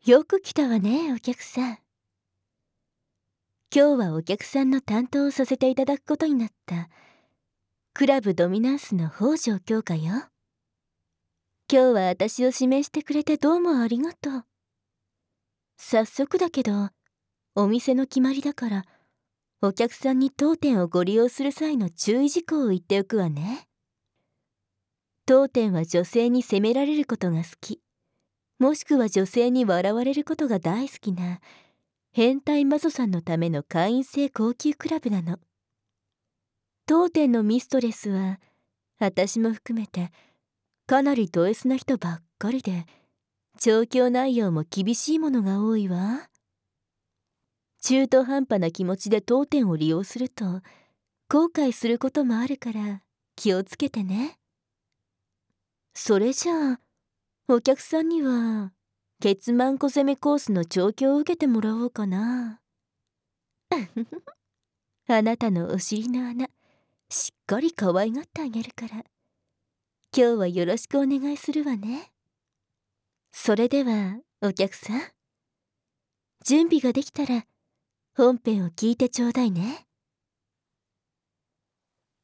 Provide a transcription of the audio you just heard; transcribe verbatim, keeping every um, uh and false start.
よく来たわね、お客さん。今日はお客さんの担当をさせていただくことになったクラブドミナンスの北条京香よ。今日は私を指名してくれてどうもありがとう。早速だけど、お店の決まりだからお客さんに当店をご利用する際の注意事項を言っておくわね。当店は女性に責められることが好き、もしくは女性に笑われることが大好きな変態マゾさんのための会員制高級クラブなの。当店のミストレスは私も含めてかなりド S な人ばっかりで、調教内容も厳しいものが多いわ。中途半端な気持ちで当店を利用すると後悔することもあるから気をつけてね。それじゃあお客さんにはケツマンコ攻めコースの調教を受けてもらおうかな。あなたのお尻の穴しっかり可愛がってあげるから、今日はよろしくお願いするわね。それではお客さん、準備ができたら本編を聞いてちょうだいね。